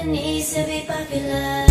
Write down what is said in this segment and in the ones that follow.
it needs to be popular.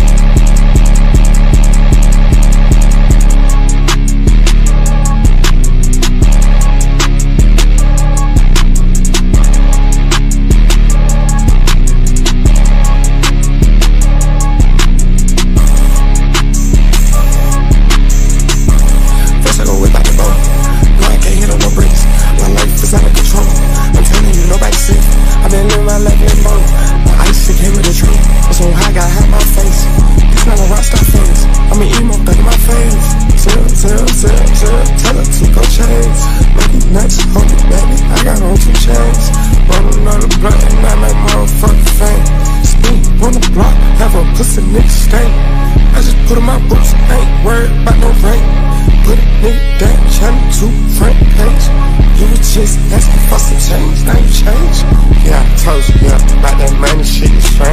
First I go whip out the boat. No, I can't hit on no bricks. My life is out of control. I'm telling you, nobody's safe. I've been living my life in boat. My ice it came with a tree. I'm so high, got high my face. It's not a rockstar face. I'm an emo, back in my face. Tell her to go chase. Make it nuts, hold it, baby. I got on 2 chains. Rollin' on the blunt and I make motherfucking fame. Spin on the block, have a pussy nigga stay. I just put on my boots, ain't worried about no rain. Put a nigga down, channel 2 front page. You was just asking for some change, now you change. Yeah, I told you, yeah, about that money shit is fine.